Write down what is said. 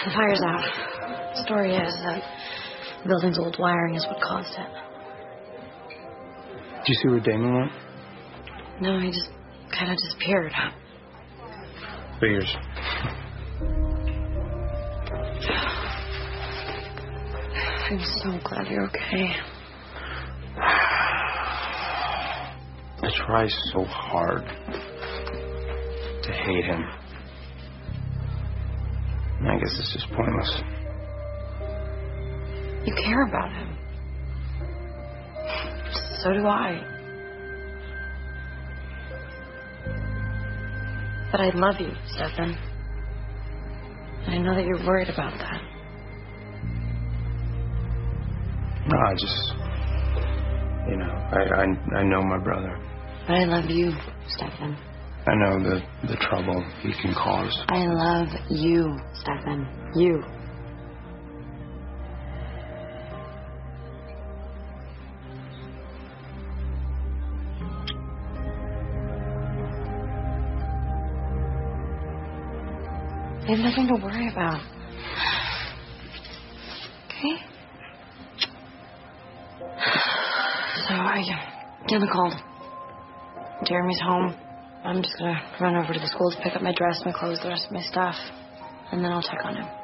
The fire's out. The story is that the building's old wiring is what caused it. Did you see where Damon went? No, he just kind of disappeared. Figures. I'm so glad you're okay. I try so hard to hate him. I guess it's just pointless. You care about him. So do I. But I love you, Stefan. And I know that you're worried about that. No, I just, I know my brother. But I love you, Stefan. I know the trouble he can cause. I love you, Stefan. You. You have nothing to worry about. Okay? So Gemma called. Jeremy's home. I'm just gonna run over to the school to pick up my dress, my clothes, the rest of my stuff. And then I'll check on him.